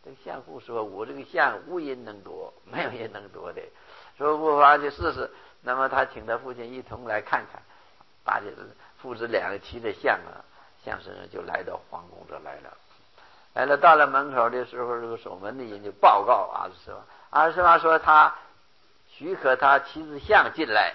这个相父说：“我这个相无人能夺，没有人能夺的。”说不妨去试试。那么他请他父亲一同来看看，大家父子两个骑着象啊，相声就来到皇宫这来了。来了，到了门口的时候，这个守门的人就报告阿日斯王。阿日斯王说他许可他骑着象进来，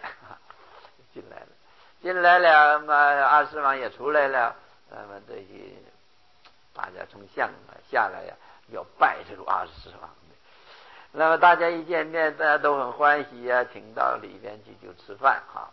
进来了嘛，阿日斯王也出来了。那么这些大家从象下来呀，要拜这个阿日斯王。那么大家一见面，大家都很欢喜啊，请到里边去就吃饭哈。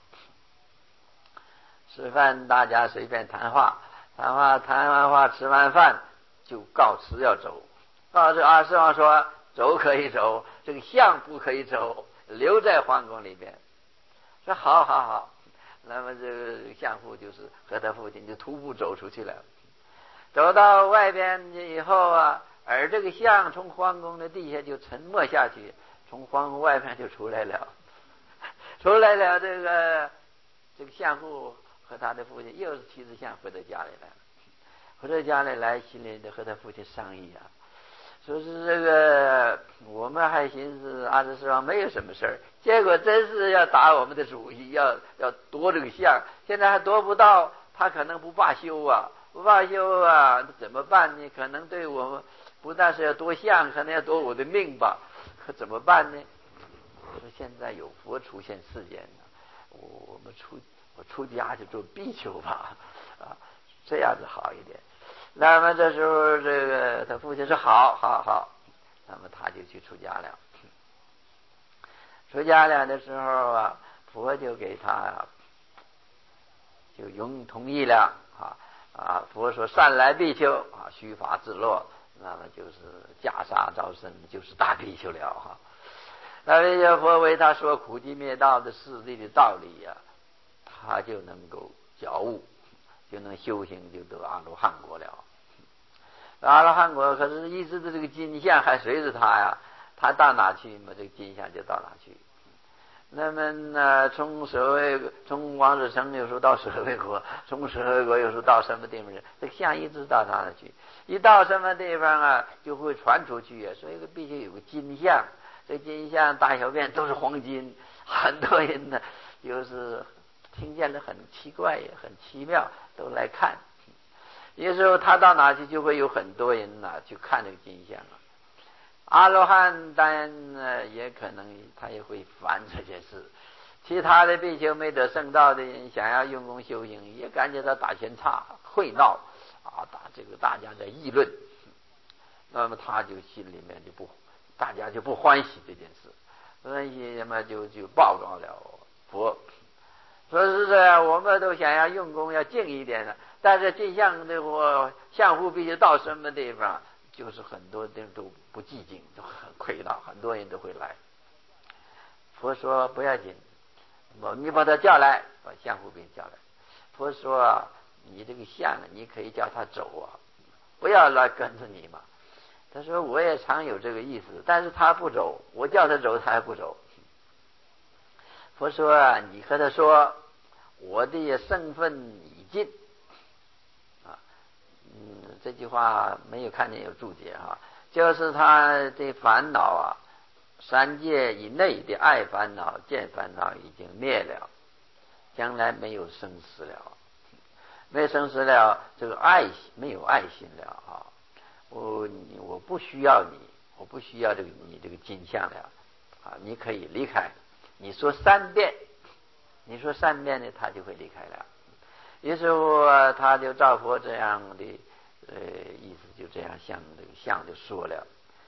吃饭大家随便谈话，谈完话，吃完饭就告辞要走。告辞阿日斯王说：“走可以走，这个象不可以走，留在皇宫里边。”说好。那么这个相父就是和他父亲就徒步走出去了。走到外边以后啊，而这个象从皇宫的地下就沉没下去，从皇宫外面就出来了。这个相父和他的父亲又是骑着象回到家里来了。回到家里来，心里和他父亲商议啊，说是这个我们还寻思阿日斯王没有什么事儿，结果真是要打我们的主意，要夺这个象，现在还夺不到，他可能不罢休啊，怎么办呢？可能对我们不但是要夺象，可能要夺我的命吧，可怎么办呢？说现在有佛出现世间呢，我出家去做比丘吧，啊，这样子好一点。那么这时候这个他父亲说好，那么他就去出家了。出家了的时候啊，佛就给他就同意了佛说善来比丘啊，须发自落，那么就是袈裟招身，就是大比丘了哈。那比丘佛为他说苦集灭道的事理的道理啊，他就能够觉悟，就能修行，就得阿罗汉果了。阿罗汉果可是一直的这个金像还随着他呀，他到哪去嘛，这个金像就到哪去。那么呢，从王舍城有时候到舍卫国，从舍卫国有时候到什么地方去，这个像一直到哪里去，一到什么地方啊，就会传出去啊。所以必须有个金像，这金像大小便都是黄金，很多人呢就是听见了很奇怪也很奇妙，都来看。有时候他到哪去，就会有很多人去看这个金像啊。阿罗汉当然呢，也可能他也会烦这件事。其他的比丘没得圣道的人，想要用功修行，也感觉到打前岔会闹大家在议论，那么他就心里面大家就不欢喜这件事，所以那么就报告了佛，说是这样，我们都想要用功要静一点的，但是金像的相父必须到什么地方，就是很多人都不寂静，都很亏闹，很多人都会来。佛说不要紧，你把他叫来，把相父给叫来。佛说你这个相你可以叫他走啊，不要来跟着你嘛。他说我也常有这个意思，但是他不走，我叫他走他还不走。佛说你和他说我的身份已尽啊，这句话没有看见有注解就是他的烦恼啊，三界以内的爱烦恼见烦恼已经灭了，将来没有生死了，没生死了，这个没有爱心了我不需要你，我不需要你这个金像了你可以离开，你说3遍呢，他就会离开了。于是乎他就照佛这样的意思，就这样向这个像就说了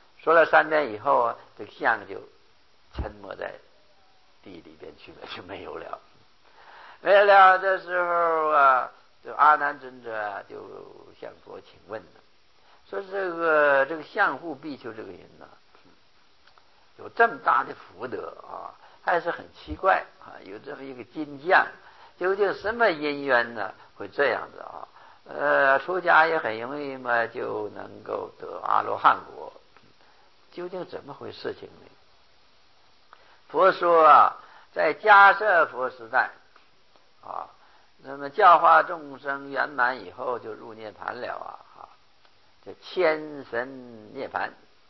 3遍以后这个像就沉没在地里边去了，就没有了。这时候这阿难尊者就向佛请问了，说这个相父比丘这个人有这么大的福德还是很奇怪有这么一个金像，究竟什么因缘呢会这样子出家也很容易嘛，就能够得阿罗汉果，究竟怎么回事情呢？佛说在迦叶佛时代那么教化众生圆满以后就入涅盘了这千神涅盘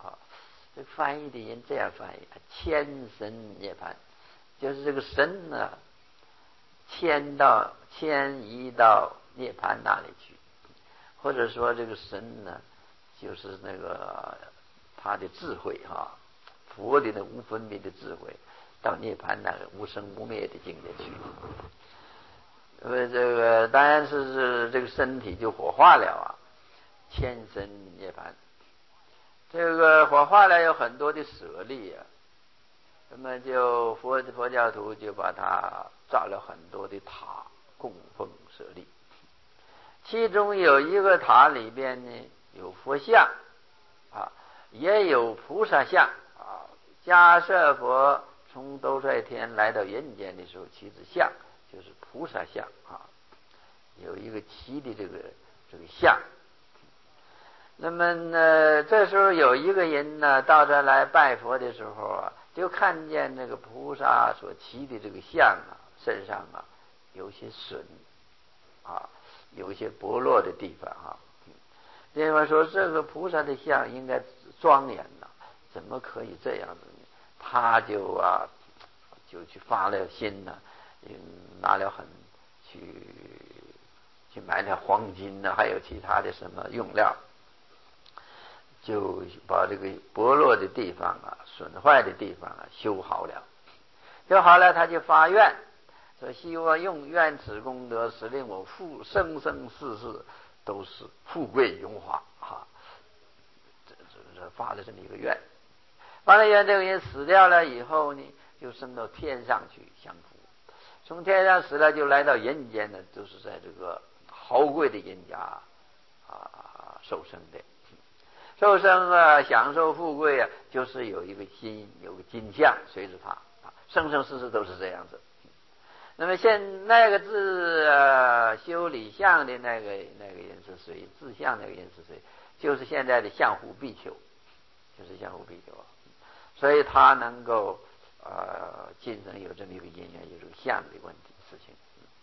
这翻译的人这样翻译：迁神涅槃，就是这个神呢，迁移到涅槃那里去，或者说这个神呢，就是那个他的智慧佛的那无分别的智慧，到涅槃那个无生无灭的境界去。这个当然是这个身体就火化了迁神涅槃。这个火化了有很多的舍利那么就佛教徒就把它造了很多的塔供奉舍利，其中有一个塔里边呢有佛像也有菩萨像迦叶佛从兜率天来到人间的时候，其实像就是菩萨像有一个骑的这个像。那么呢，这时候有一个人呢到这来拜佛的时候就看见那个菩萨所骑的这个像身上有些损有一些剥落的地方另外说这个菩萨的像应该庄严怎么可以这样子呢？他就去发了心拿了去买了黄金还有其他的什么用料，就把这个剥落的地方损坏的地方修好了。他就发愿说希望用愿此功德使令我生生世世都是富贵荣华这发了这么一个愿。发了愿，这个人死掉了以后呢，就升到天上去享福，从天上死了就来到人间呢，就是在这个豪贵的人家受生的。受生享受富贵就是有一个心，有个金像随着他生生世世都是这样子。那么那个修理像的那个人是谁？自相那个人是谁？就是现在的相互比丘，就是相互比丘所以他能够今生有这么一个因缘，有这个相的问题事情。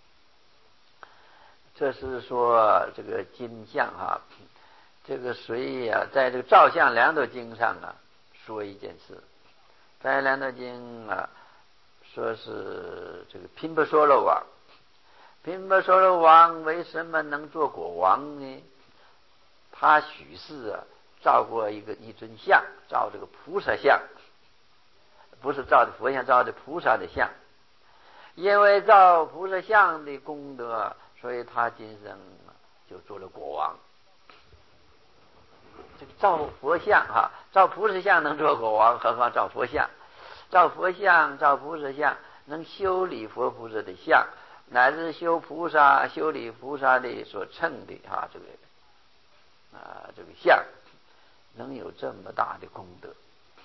这是说这个金像这个谁在这个照相量度经上说一件事，在量度经说是这个频婆娑罗王，频婆娑罗王为什么能做国王呢？他许是照过一尊像，照这个菩萨像，不是照的佛像，照的菩萨的像。因为照菩萨像的功德，所以他今生就做了国王。这个照佛像照菩萨像能做国王，何况照佛像？照佛像、照菩萨像，能修理佛菩萨的像，乃至修理菩萨的所称的这个像，能有这么大的功德，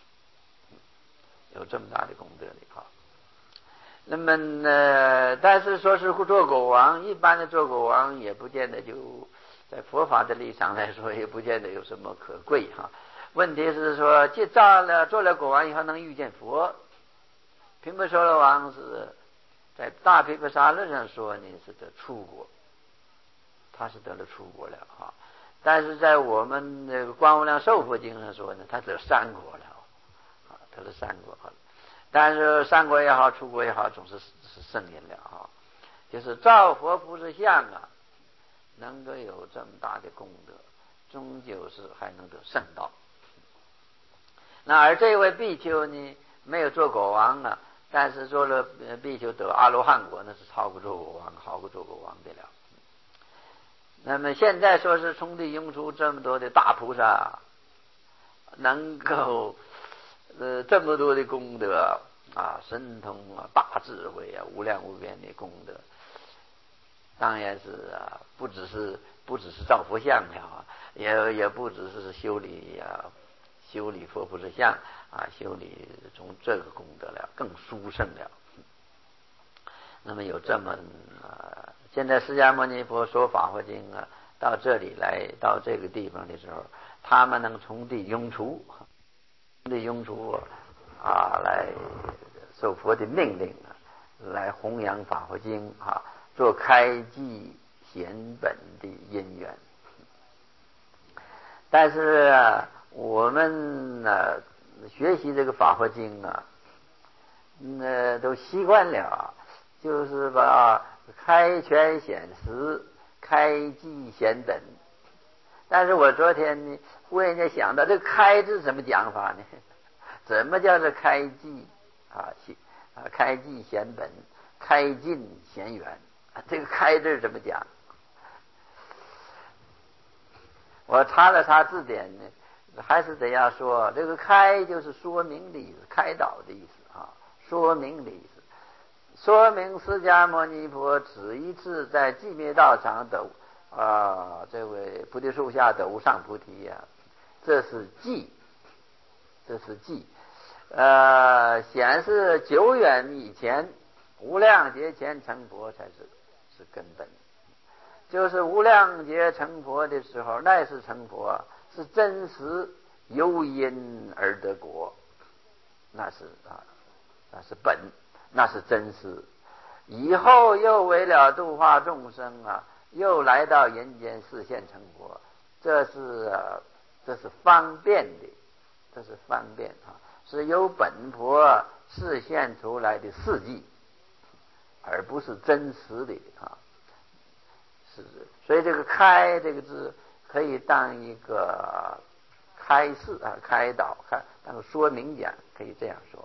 有这么大的功德的那么但是说是做国王，一般的做国王也不见得就在佛法的立场来说，也不见得有什么可贵问题是说，做了国王以后能遇见佛。频婆娑罗王是在大毗婆沙论上说呢是得出国，他是得了出国了但是在我们那个观无量寿佛经上说呢，他得三国了得了三国但是三国也好，出国也好，总是圣人了就是照佛菩萨像能够有这么大的功德，终究是还能得圣道。那而这位比丘呢，没有做国王但是做了比丘得阿罗汉果，那是超过做国王，好过做国王的了。那么现在说是从地涌出这么多的大菩萨，能够这么多的功德神通大智慧无量无边的功德，当然是不只是造佛像了也不只是修理佛菩萨像修理从这个功德了，更殊胜了。那么有这么现在释迦牟尼佛说法华经到这里来，到这个地方的时候，他们能从地涌出来受佛的命令来弘扬法华经做开济显本的因缘。但是我们学习这个法华经啊，都习惯了，就是把开权显实，开机显本。但是我昨天呢，忽然间想到这个开字怎么讲法呢？怎么叫做开机开机显本，开尽显远，这个开字怎么讲？我查了查字典呢，还是怎样说？这个开就是说明的意思，开导的意思啊，说明的意思。说明释迦牟尼佛此一次在寂灭道场斗这位菩提树下的无上菩提呀，这是记，显示久远以前无量劫前成佛才是根本。就是无量劫成佛的时候，那是成佛，是真实由因而得果，那是本，那是真实。以后又为了度化众生又来到人间示现成佛，这是方便的，这是方便是由本佛示现出来的事迹，而不是真实的所以这个开这个字可以当一个开示开导，当个说明讲，可以这样说。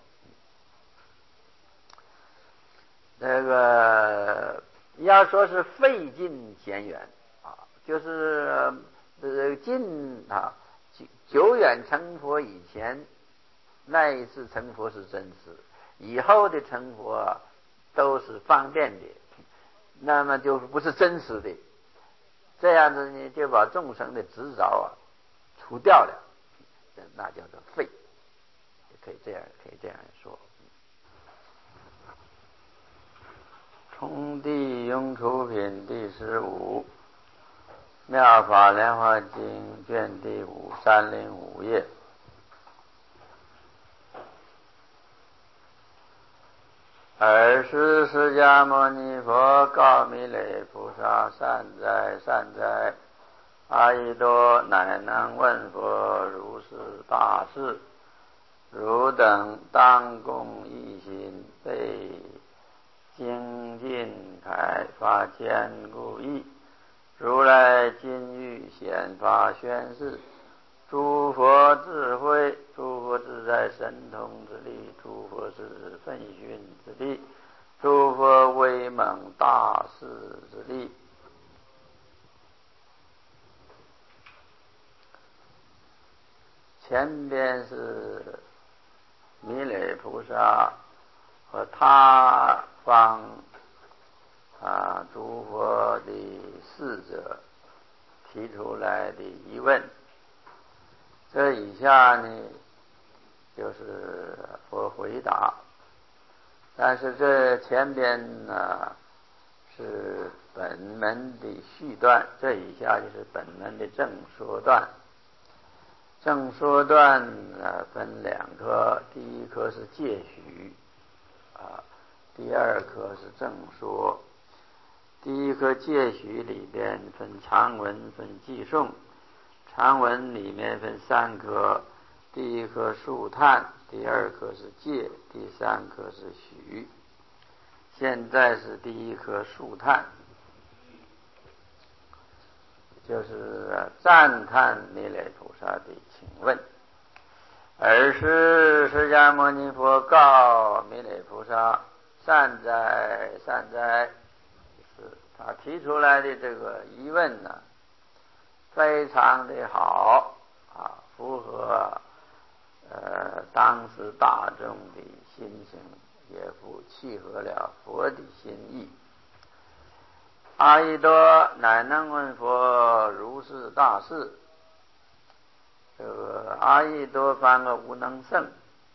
这个要说是费尽显远就是近久远成佛以前那一次成佛是真实，以后的成佛都是方便的，那么就不是真实的。这样子呢，就把众生的执着除掉了，那叫做废，可以这样说。冲地用出品第15，妙法莲华经卷第5 305页。尔时释迦牟尼佛告弥勒菩萨：善哉善哉，阿逸多乃能问佛如是大事，汝等当共一心，被精进开发坚固意。如来今欲显发宣示，诸佛智慧，诸佛自在神通之力，诸佛是奋训之力，诸佛威猛大士之力。前边是弥勒菩萨和他方诸佛的侍者提出来的疑问，这以下呢就是佛回答。但是这前边呢是本门的序段，这以下就是本门的正说段。正说段分2科，第一科是戒许第二科是正说。第一科戒许里边分长文分偈颂，长文里面分3科，第一科数叹，第二科是戒，第三科是许。现在是第一科数叹，就是赞叹弥勒菩萨的请问。尔时释迦牟尼佛告弥勒菩萨：善哉善哉，是他提出来的这个疑问非常的好符合当时大众的心情，也契合了佛的心意。阿逸多乃能问佛如是大事，这个阿逸多翻个无能胜，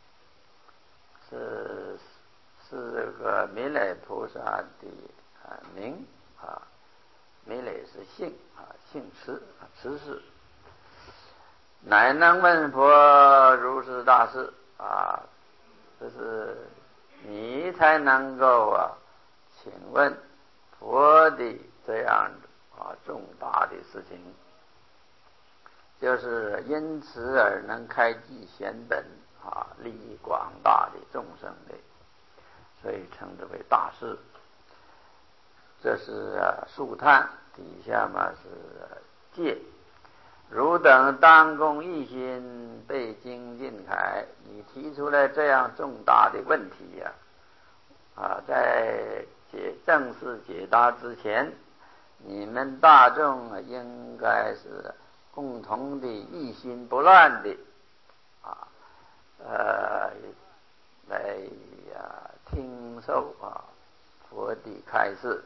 是这个弥勒菩萨的名弥勒是姓姓慈慈氏，乃能问佛如是大事这是你才能够请问佛的这样重大的事情，就是因此而能开记显本利益广大的众生的，所以称之为大事。这是树叹，底下嘛是戒。汝等当公一心，被精进楷。你提出来这样重大的问题在正式解答之前，你们大众应该是共同的一心不乱的来听受佛的开示。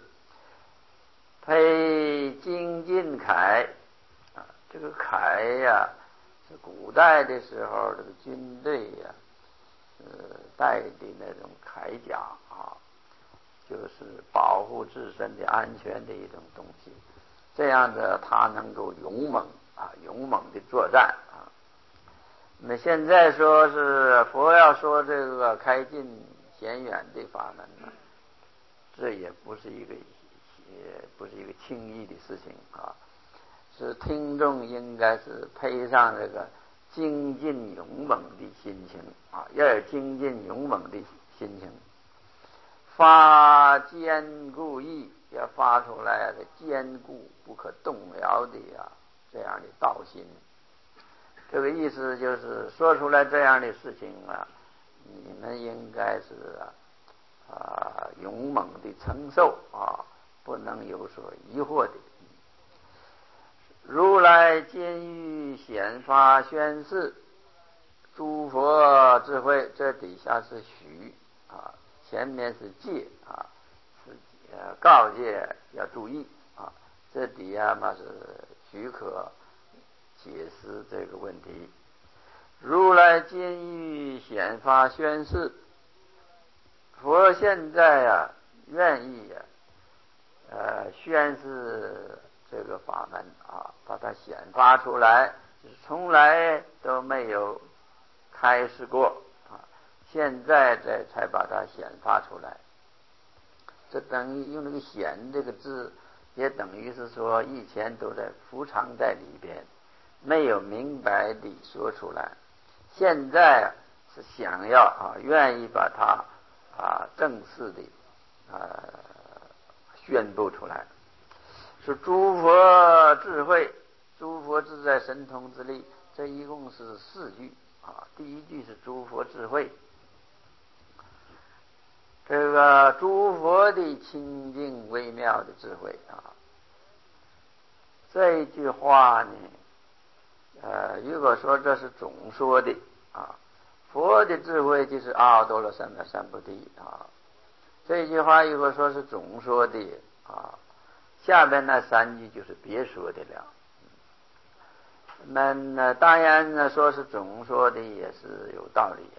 配精进铠这个铠是古代的时候这个军队带的那种铠甲就是保护自身的安全的一种东西，这样子他能够勇猛的作战那么现在说是佛要说这个开进显远的法门呢，这也不是一个轻易的事情是听众应该是配上这个精进勇猛的心情要有精进勇猛的心情，发坚固意，要发出来的坚固不可动摇的这样的道心。这个意思就是说出来这样的事情你们应该是勇猛的承受不能有所疑惑的。如来今欲显发宣示诸佛智慧，这底下是许前面是戒是告诫要注意这底下嘛是许可解释这个问题。如来今欲显发宣示，佛现在愿意宣示这个法门把它显发出来，从来都没有开示过现在才把它显发出来。这等于用那个显这个字，也等于是说以前都在伏藏在里边，没有明白地说出来，现在是想要愿意把它正式的宣布出来。是诸佛智慧，诸佛自在神通之力，这一共是4句第一句是诸佛智慧，这个诸佛的清净微妙的智慧这一句话呢如果说这是总说的佛的智慧就是阿耨多罗三藐三菩提这句话如果说是总说的下边那3句就是别说的了。那当然说是总说的也是有道理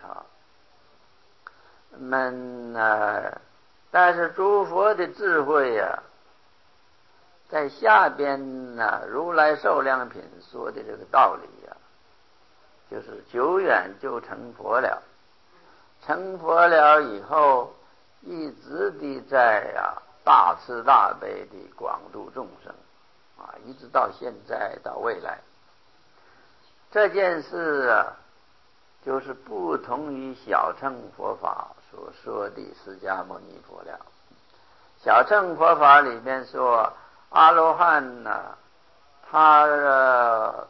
但是诸佛的智慧在下边如来寿量品说的这个道理就是久远就成佛了，成佛了以后一直的在大慈大悲的广度众生一直到现在到未来。这件事就是不同于小乘佛法所说的释迦牟尼佛了。小乘佛法里面说阿罗汉他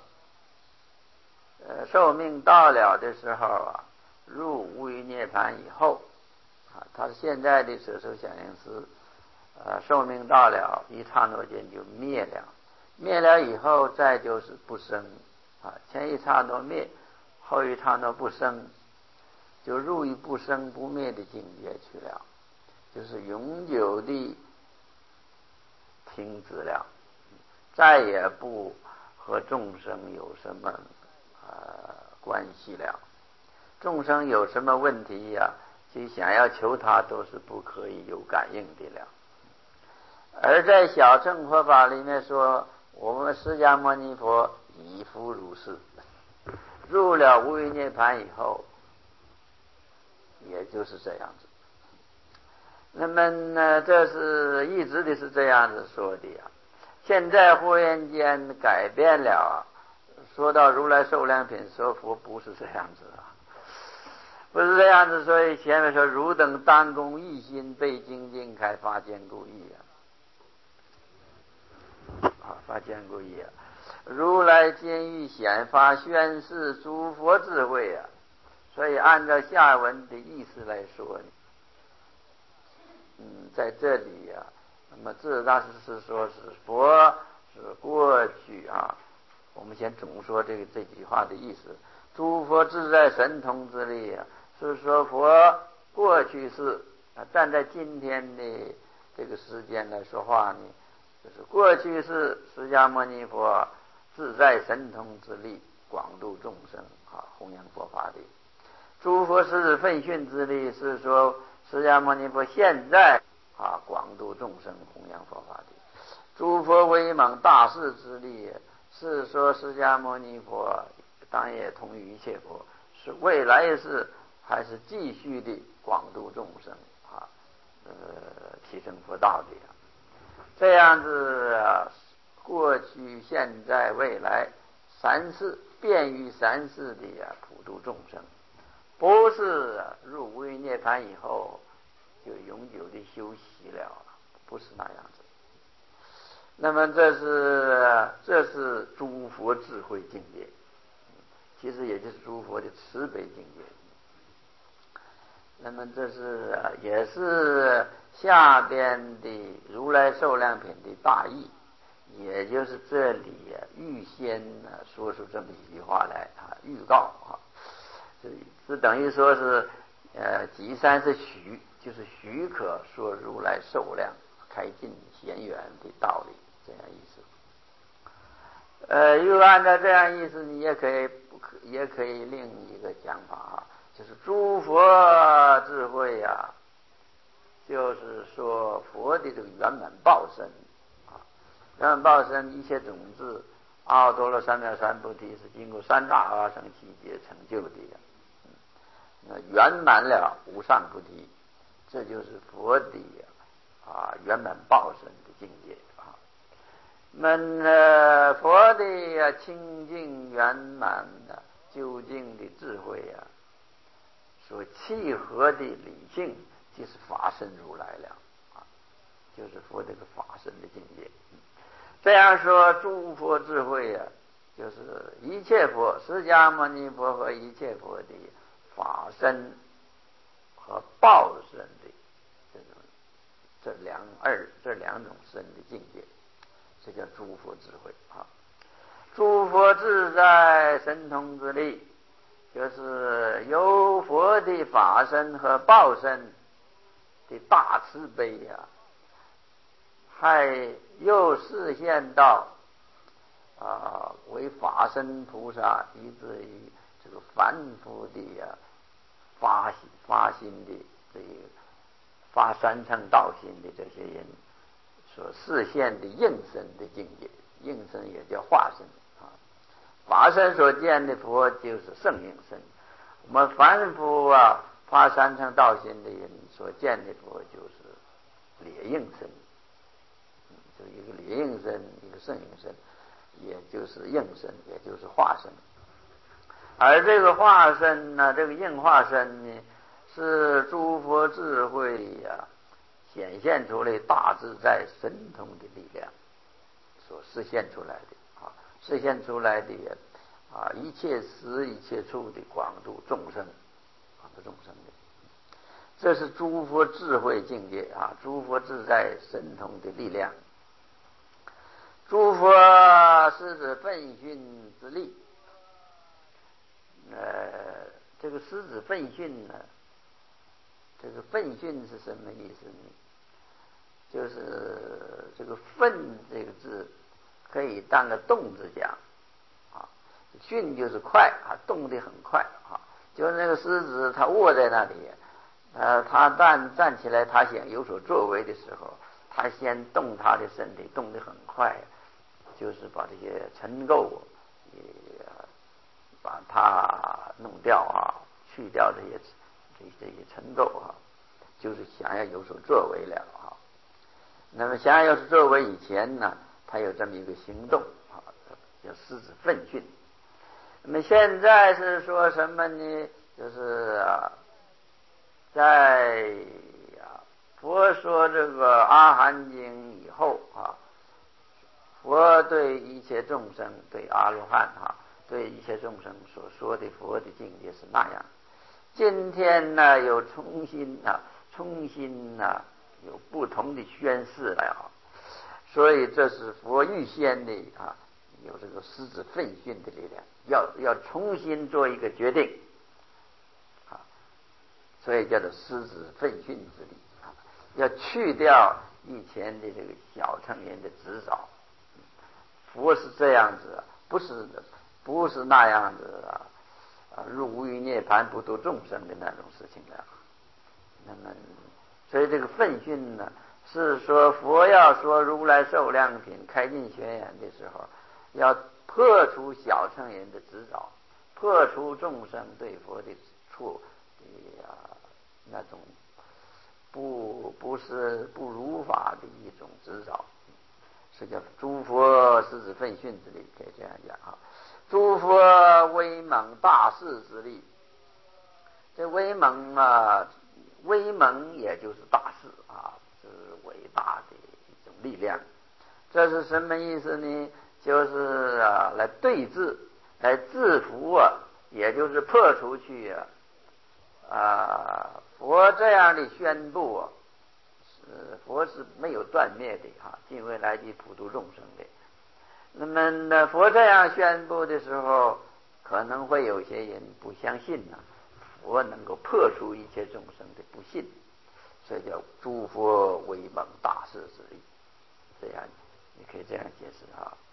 寿命到了的时候入无余涅盘以后他现在的舍受想行识寿命到了一刹那间就灭了，灭了以后再就是不生前一刹那灭，后一刹那不生，就入于不生不灭的境界去了，就是永久的停止了，再也不和众生有什么关系了。众生有什么问题就想要求他都是不可以有感应的了。而在小乘佛法里面说，我们释迦牟尼佛已复如是，入了无余涅盘以后也就是这样子。那么这是一直的是这样子说的现在忽然间改变了说到如来寿量品说佛不是这样子不是这样子。所以前面说汝等当公一心，被精进开，发坚固义发坚固义如来见欲显发宣示诸佛智慧所以按照下文的意思来说在这里那么智大师是说是佛是过去我们先总说这句话的意思。诸佛自在神通之力是说佛过去是站在今天的这个时间来说话呢，就是过去是释迦牟尼佛自在神通之力广度众生弘扬佛法的。诸佛是奋训之力是说释迦牟尼佛现在广度众生弘扬佛法的。诸佛威猛大士之力是说释迦牟尼佛当然也同于一切佛，是未来是还是继续的广度众生提升佛道的这样子过去现在未来三世便于三世的普度众生，不是入无余涅槃以后就永久的休息了，不是那样子。那么这是诸佛智慧境界，其实也就是诸佛的慈悲境界。那么这是也是下边的如来寿量品的大意，也就是这里预先说出这么一句话来预告这等于说是即三是许，就是许可说如来寿量开尽显远的道理，这样意思。又按照这样意思，你也可以另一个讲法就是诸佛智慧就是说佛的这个圆满报身圆满报身一切种子阿耨多罗三藐三菩提是经过三大阿僧祇劫成就的圆满了无上菩提，这就是佛的圆满报身的境界佛的清净圆满究竟的智慧所契合的理性即是法身如来了就是佛这个法身的境界。这样说诸佛智慧就是一切佛释迦牟尼佛和一切佛的法身和报身的这两种身的境界，这叫诸佛智慧诸佛自在神通之力，就是由佛的法身和报身的大慈悲还又示现到为法身菩萨以至于这个凡夫的发心的这个发三乘道心的这些人所示现的应身的境界，应身也叫化身法身所见的佛就是圣应身，我们凡夫发三乘道心的人所见的佛就是劣应身，就一个劣应身一个圣应身，也就是应身也就是化身。而这个化身这个应化身呢，是诸佛智慧显现出来大自在神通的力量所实现出来的实现出来的一切时一切处的广度众生的，这是诸佛智慧境界诸佛自在神通的力量。诸佛是指奋训之力这个狮子奋训呢，这个奋训是什么意思呢？就是这个奋这个字可以当个动字讲训就是快动得很快就是那个狮子它卧在那里它站起来，它想有所作为的时候，它先动它的身体，动得很快，就是把这些尘垢把它弄掉去掉这些尘垢就是想要有所作为了那么想要有所作为以前呢，他有这么一个行动叫狮子奋训。那么现在是说什么呢？就是在佛说这个阿含经以后佛对一切众生，对阿罗汉对一切众生所说的佛的境界是那样。今天呢，又重新有不同的宣示了所以这是佛预先的有这个狮子奋训的力量，要重新做一个决定所以叫做狮子奋训之力要去掉以前的这个小乘人的执着。佛是这样子不是那样子入无余涅盘不度众生的那种事情了。那么所以这个奋训呢，是说佛要说如来受量品开尽玄言的时候，要破除小乘人的执着，破除众生对佛的那种不如法的一种执着，是叫诸佛狮子奋训之力，可以这样讲诸佛威猛大势之力。这威猛威猛也就是大势是伟大的一种力量。这是什么意思呢？就是来对治来制服也就是破除去佛这样的宣布佛是没有断灭的尽未来地普度众生的。那么呢，佛这样宣布的时候，可能会有些人不相信佛能够破除一切众生的不信，所以叫诸佛威猛大势之力。这样你可以这样解释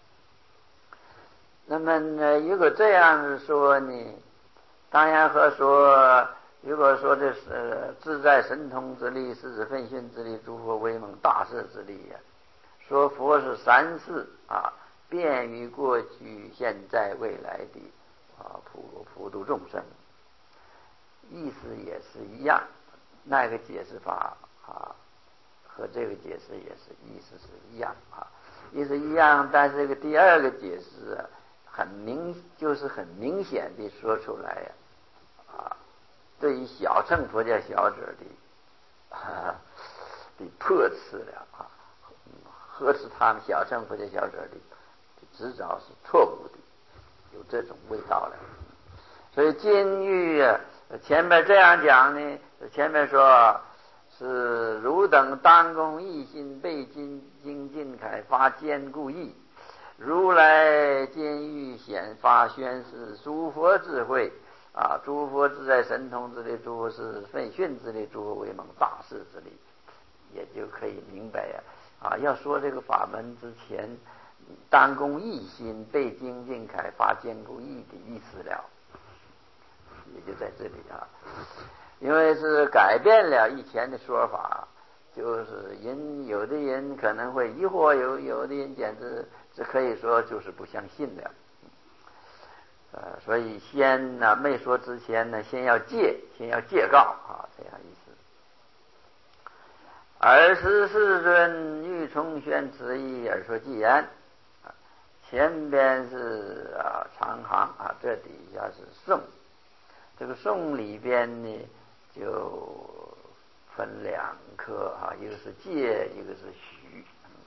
那么呢，如果这样说呢，当然和说如果说这是自在神通之力、狮子奋训之力、诸佛威猛大势之力说佛是三世便于过去现在未来的普度众生，意思也是一样。那个解释法和这个解释也是意思是一样意思一样，但是这个第二个解释就是很明显的说出来对于小乘佛教小者的破斥了呵斥他们小乘佛教小者的执着是错误的，有这种味道了。所以金玉前面这样讲呢，前面说是汝等当供一心，被精进开发坚固意，如来见欲显发宣示诸佛智慧诸佛自在神通之力，诸佛是奋训之力，诸佛威猛大势之力，也就可以明白要说这个法门之前，当供一心，被精进开发坚固意的意思了，也就在这里因为是改变了以前的说法，就是有的人可能会疑惑，有的人简直这可以说就是不相信了。所以先没说之前呢，先要戒告这样意思。尔时世尊欲重宣此意而说偈言前边是长行这底下是颂。这个颂里边呢就分两科一个是戒，一个是许。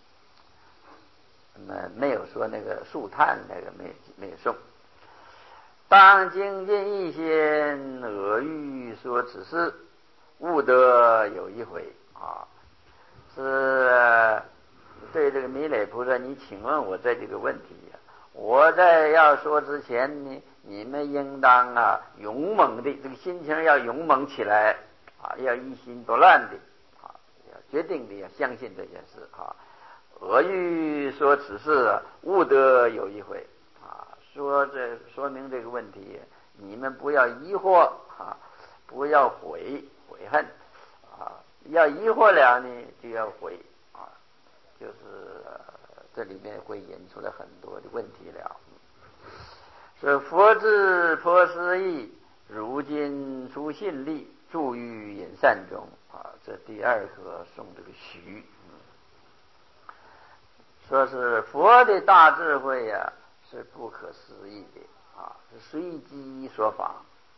那么没有说那个树叹那个没有颂。当精进一心，俄欲说此事，悟得有一回是对这个弥勒菩萨，你请问我这个问题我在要说之前呢，你们应当勇猛的这个心情要勇猛起来要一心不乱的要决定的要相信这件事俄欲说此事，悟得有一回说明这个问题，你们不要疑惑不要悔恨要疑惑了呢就要悔就是这里面会引出来很多的问题了。说佛智颇思议，如今出信力，住于隐善中这第二个送这个许说是佛的大智慧是不可思议的是随机说法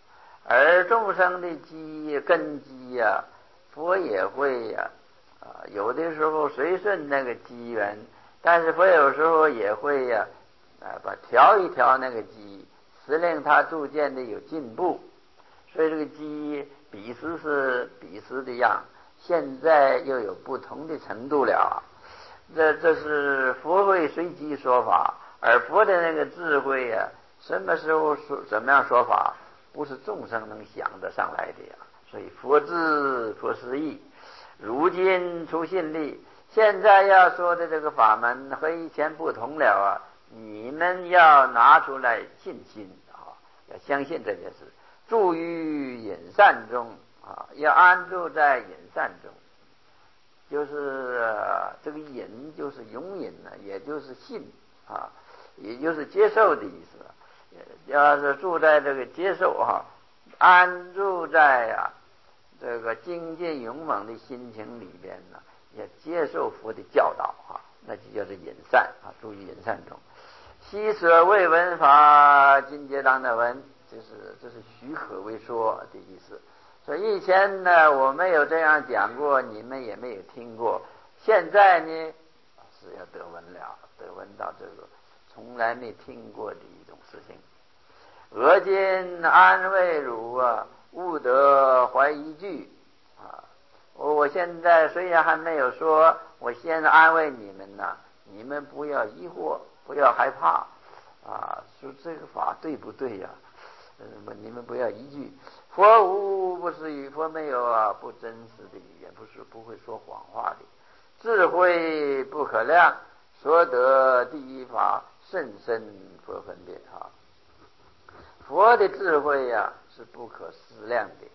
而众生的根基呀，佛也会呀，有的时候随顺那个机缘，但是佛有时候也会呀，调一调那个机，使令它逐渐的有进步。所以这个机彼时是彼时的样，现在又有不同的程度了。这是佛会随机说法，而佛的那个智慧呀，什么时候说怎么样说法，不是众生能想得上来的呀。所以佛智佛思义，如今出信力，现在要说的这个法门和以前不同了啊！你们要拿出来信心啊，要相信这件事，住于隐善中啊，要安住在隐善中。就是这个隐就是永隐呢，也就是信啊，也就是接受的意思。要是住在这个接受安住在这个精进勇猛的心情里边呢，也接受佛的教导那就叫做隐善住于隐善中。昔舍未闻法，今皆当得闻，这是许可为说的意思。所以以前呢，我没有这样讲过，你们也没有听过。现在呢，是要得闻了，得闻到这个从来没听过的一种事情。俄今安慰汝勿得怀疑惧我现在虽然还没有说，我先安慰你们呢，你们不要疑惑，不要害怕说这个法对不对呀？你们不要疑惧。佛无不是语，佛没有不真实的语言，不会说谎话的。智慧不可量，所得第一法甚深佛分别佛的智慧是不可思量的，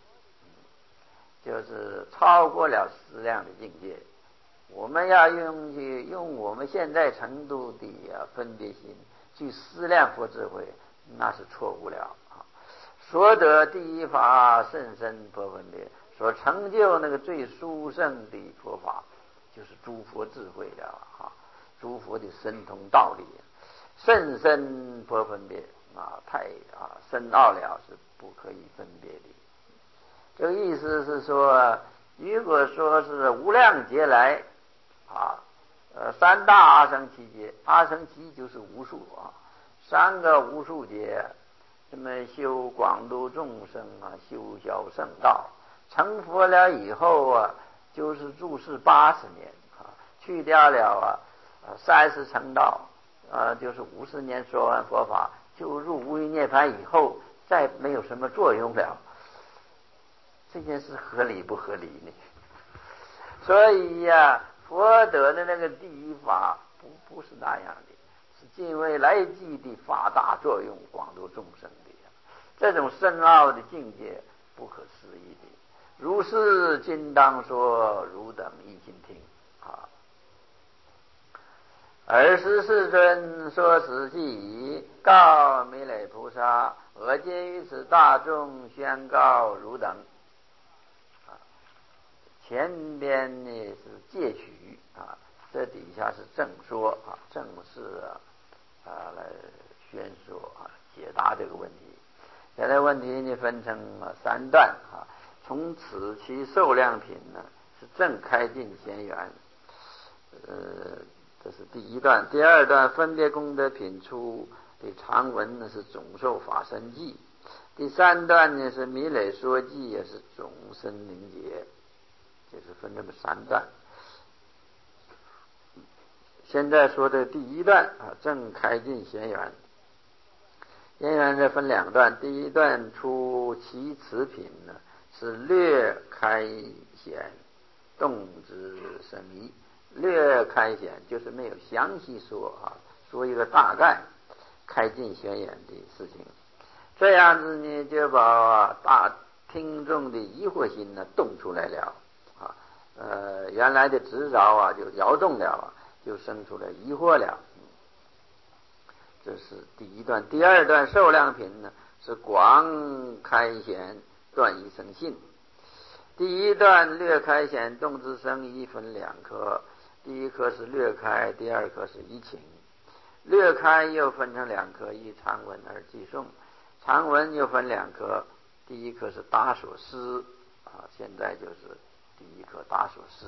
就是超过了思量的境界。我们要用我们现在程度的分别心去思量佛智慧，那是错误了所得第一法甚深佛分别，所成就那个最殊胜的佛法，就是诸佛智慧诸佛的神通道理，甚深佛分别太深奥了，是不可以分别的。这个意思是说，如果说是无量劫来三大阿僧祇劫，阿僧祇就是无数三个无数劫，这么修广度众生修小圣道，成佛了以后就是住世80年去掉了30成道就是50年说完佛法，就入无余涅槃以后，再没有什么作用了。这件事合理不合理呢？所以佛得的那个第一法不是那样的，是尽未来际的法大作用，广度众生的这种深奥的境界，不可思议的。如是今当说，汝等一心听尔时世尊说此偈已，告弥勒菩萨：我今于此大众宣告汝等。前边呢是戒许这底下是正说正式来宣说解答这个问题。现在问题呢分成3段从此其受量品呢是正开尽贤缘，这是第1段。第2段分别功德品出的长文呢是总受法身记。第3段呢是弥勒说记，也是总身凝结，就是分这么3段。现在说的第1段正开尽贤缘。贤缘呢分2段，第1段出其此品呢是略开显，动之深迷。略开显就是没有详细说说一个大概开尽显眼的事情，这样子呢就把大听众的疑惑心呢动出来了原来的执着就摇动了就生出了疑惑了。这是第1段。第2段受量品呢是广开显，断疑生信。第1段略开显，动之生疑分2科，第1科是略开，第2科是疑情。略开又分成2科，依长文而记诵。长文又分2科， 第一颗是达所思啊，现在就是第一颗达所思。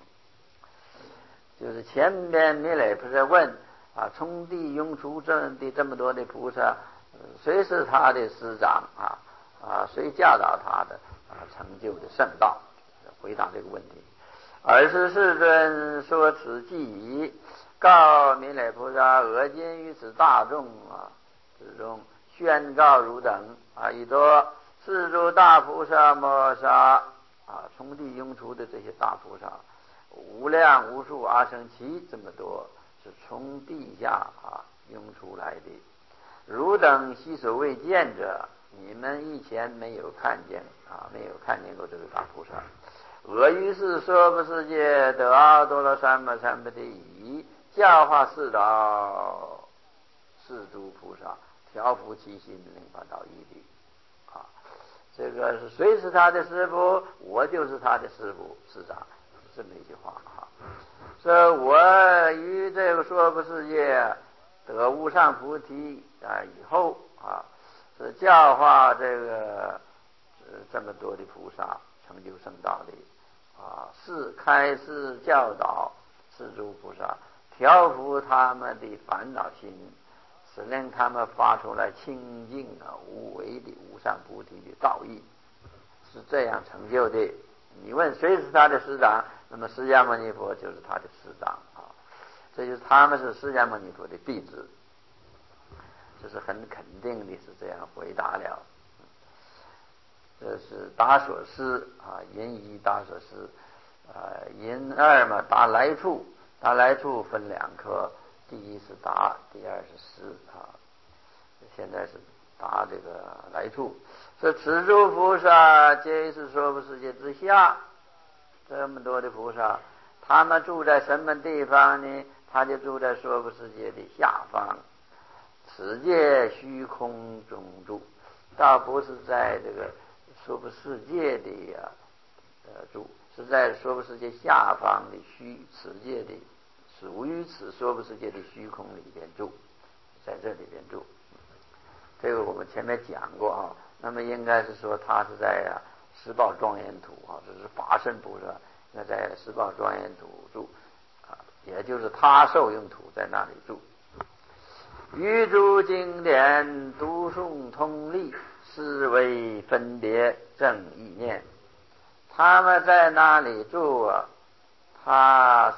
就是前边弥勒菩萨问啊，从地涌出这么多的菩萨，谁是他的师长谁教导他的成就的圣道？回答这个问题。尔时世尊说此偈语，告弥勒菩萨：俄今于此大众之中宣告汝等以多是诸大菩萨摩萨从地涌出的这些大菩萨，无量无数阿僧祇这么多，是从地下涌出来的。汝等昔所未见者，你们以前没有看见过这个大菩萨。俄于是娑婆世界得阿多罗三藐三菩提已，教化世道是诸菩萨，调伏其心，令发道义的。这个是谁是他的师父？我就是他的师父师长，是这么一句话说我于这个娑婆世界得无上菩提以后是教化这个这么多的菩萨，成就圣道的是开示教导是诸菩萨，调伏他们的烦恼心，使令他们发出来清净无为的无上菩提的道义，是这样成就的。你问谁是他的师长？那么释迦牟尼佛就是他的师长这就是他们是释迦牟尼佛的弟子，这是很肯定的，是这样回答了。这是达所思因一达所思因二嘛，达来处分两科，第一是达，第二是思现在是达这个来处。说此诸菩萨皆是娑婆世界之下，这么多的菩萨，他们住在什么地方呢？他就住在娑婆世界的下方，此界虚空中住，倒不是在这个娑婆世界的住，是在娑婆世界下方的此界的，属于此娑婆世界的虚空里边住，在这里边住。这个我们前面讲过那么应该是说他是在十宝庄严土这是法身菩萨，那在十宝庄严土住也就是他受用土在那里住。于诸经典读诵通力，思维分别正意念，他们在那里住他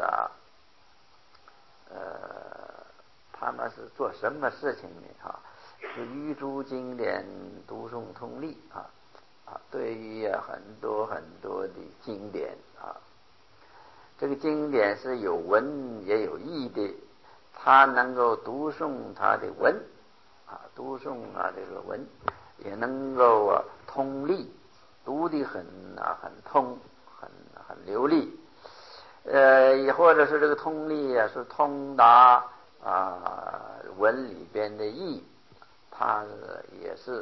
们是做什么事情呢是于诸经典读诵通力对于很多很多的经典这个经典是有文也有义的，他能够读诵他的文读诵这个文，也能够通力，读得很通，很流利也或者是这个通力是通达文里边的义，他也是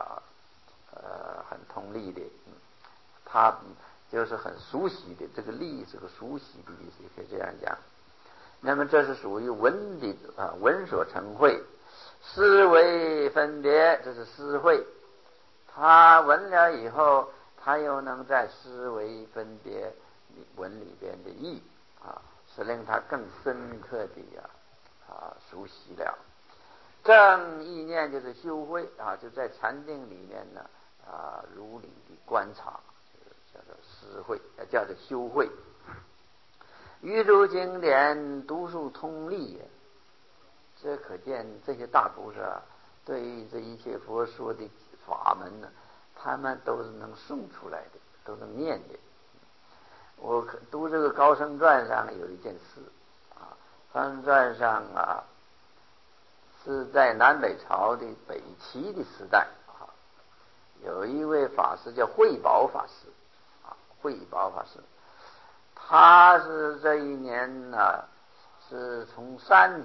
很通力的他就是很熟悉的，这个力是个熟悉的意思，也可以这样讲。那么这是属于文的文所成慧。思维分别，这是思慧，他闻了以后，他又能在思维分别文里边的义是令他更深刻的熟悉了。正意念就是修慧就在禅定里面呢如理的观察，叫做思慧，叫做修慧。于诸经典读诵通力，这可见这些大菩萨对于这一切佛说的法门呢，他们都是能诵出来的，都能念的。我读这个高僧传上有一件事高僧传上是在南北朝的北齐的时代有一位法师叫慧宝法师慧宝法师，他是这一年是从山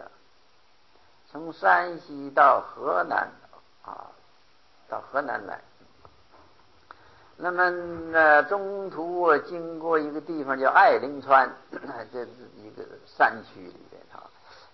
西到河南来，那么中途经过一个地方叫爱陵川这是一个山区里边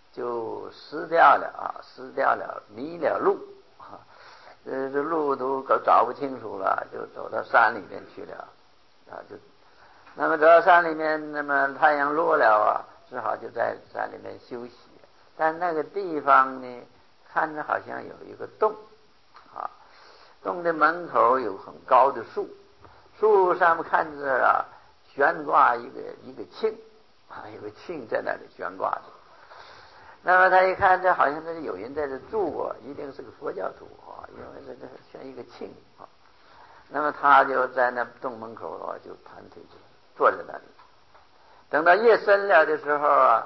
就失掉了迷了路这路途找不清楚了，就走到山里面去了那么走到山里面，那么太阳落了只好就在山里面休息。但那个地方呢，看着好像有一个洞洞的门口有很高的树，树上面看着悬挂一个磬有个磬在那里悬挂着。那么他一看，这好像这有人在这住过，一定是个佛教徒因为这像一个磬那么他就在那洞门口就盘腿坐在那里。等到夜深了的时候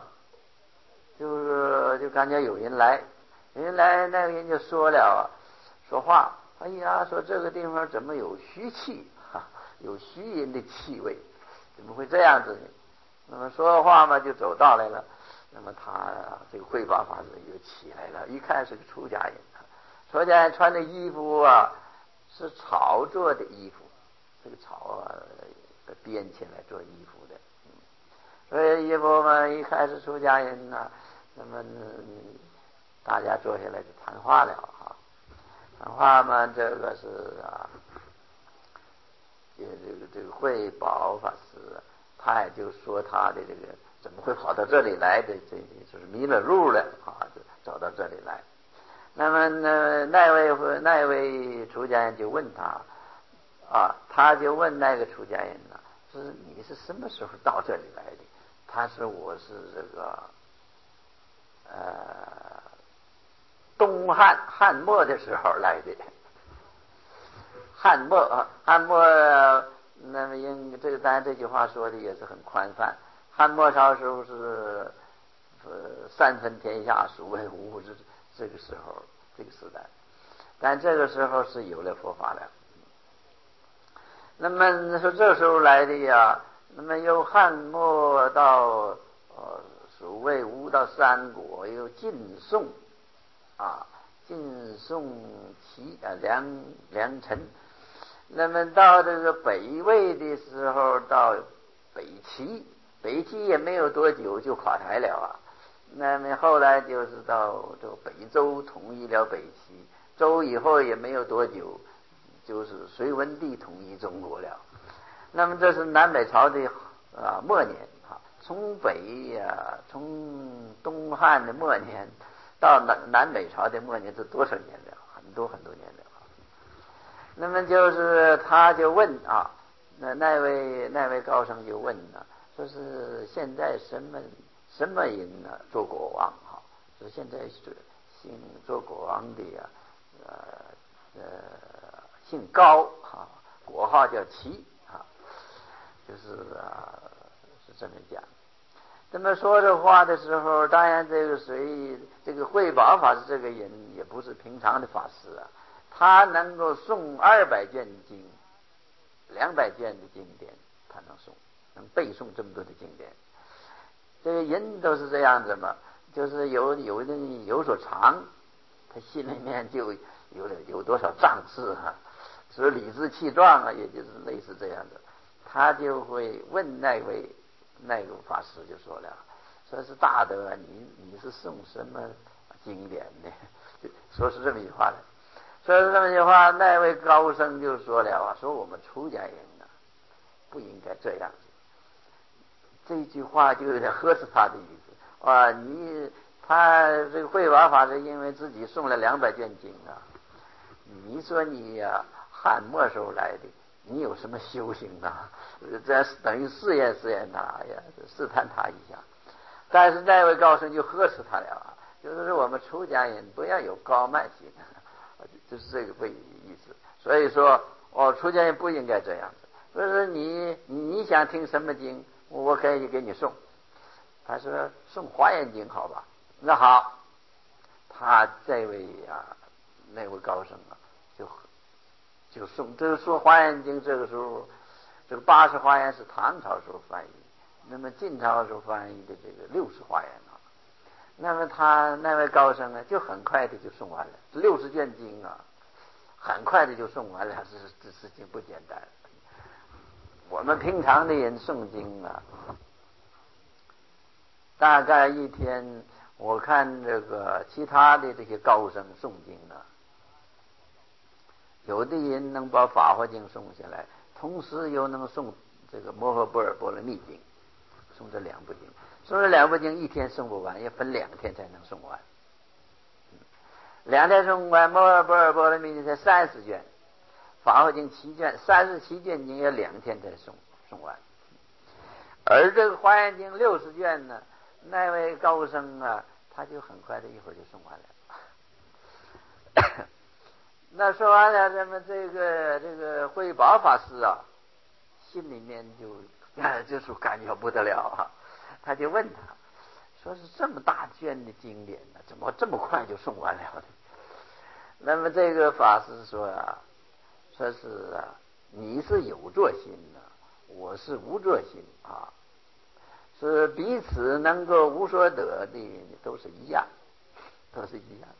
就感觉有人来，那个人就说话，哎呀，说这个地方怎么有虚气有虚人的气味，怎么会这样子呢？那么说话嘛，就走到来了。那么他这个慧法法师就起来了，一看是个出家人出家人穿的衣服是草做的衣服，这个草编起来做衣服的所以衣服嘛，一看是出家人那么大家坐下来就谈话了谈话嘛，这个是这个慧宝法师他也就说他的这个怎么会跑到这里来的，这就是迷了路了就走到这里来。那么那位出家人就问他他就问那个出家人说你是什么时候到这里来的？他说我是这个东汉末的时候来的。汉末那么当然这句话说的也是很宽泛。汉末朝时候是三分天下，孰为无物这个时候这个时代，但这个时候是有了佛法了。那么说这时候来的那么由汉末到蜀魏吴到三国，又晋宋晋宋齐梁陈。那么到这个北魏的时候，到北齐也没有多久就垮台了那么后来就是到这个北周统一了北齐，周以后也没有多久，就是隋文帝统一中国了。那么这是南北朝的末年从东汉的末年到南北朝的末年，是多少年了？很多年了那么就是他就问那位高僧就问说是现在什么人做国王说现在是做国王的姓高国号叫齐就是是这么讲。那么说这话的时候，当然这个慧宝法师这个人也不是平常的法师他能够诵200卷经，200卷的经典，他能背诵这么多的经典。这个人都是这样子嘛，就是有人有所长，他心里面就有多少仗势所以理直气壮也就是类似这样的。他就会问那个法师就说了，说是大德你是诵什么经典呢？说是这么一句话的。所以这么一句话，那位高僧就说了说我们出家人不应该这样子。这句话就有点呵斥他的意思他这个慧宝法师因为自己诵了200卷经你说你汉末时候来的，你有什么修行这等于试验他试探他一下。但是那位高僧就呵斥他了就是我们出家人不要有高慢心就是这个意思。所以说出家人不应该这样子。所以说你想听什么经，我可以给你诵。他说诵华严经好吧？那好，他这位那位高僧就诵。这个说华严经，这个时候这个80华严是唐朝时候翻译，那么晋朝时候翻译的这个60华严那么他那位高僧就很快的就诵完了60卷经很快的就诵完了，这事情不简单。我们平常的人诵经大概一天，我看这个其他的这些高僧诵经有的人能把《法华经》送下来，同时又能送这个《摩诃般若波罗蜜经》，送这两部经。送这两部经一天送不完，要分2天才能送完。2天送完，《摩诃般若波罗蜜经》才30卷，《法华经》7卷，37卷经要2天才送完。而这个《华严经》60卷呢，那位高僧啊，他就很快的一会儿就送完了。那说完了，咱们这个慧宝法师啊，心里面就是感觉不得了啊，他就问他，说是这么大卷的经典呢，怎么这么快就送完了呢？那么这个法师说啊，说是啊，你是有作心的，我是无作心啊，是彼此能够无所得的，都是一样，都是一样。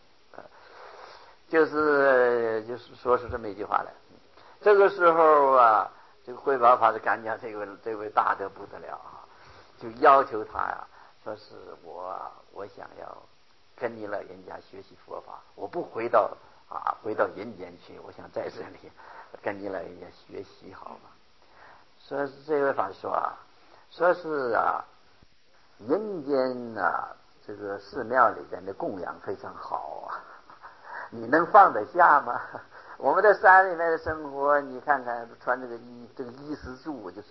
就是说出这么一句话来。这个时候啊，这个慧宝法师感觉这位大得不得了啊，就要求他呀，说是我想要跟你老人家学习佛法，我不回到人间去，我想在这里跟你老人家学习，好吗？说是这位法师说啊，说是啊，人间啊，这个寺庙里边的供养非常好啊。你能放得下吗？我们在山里面的生活，你看看穿这个衣食住，就是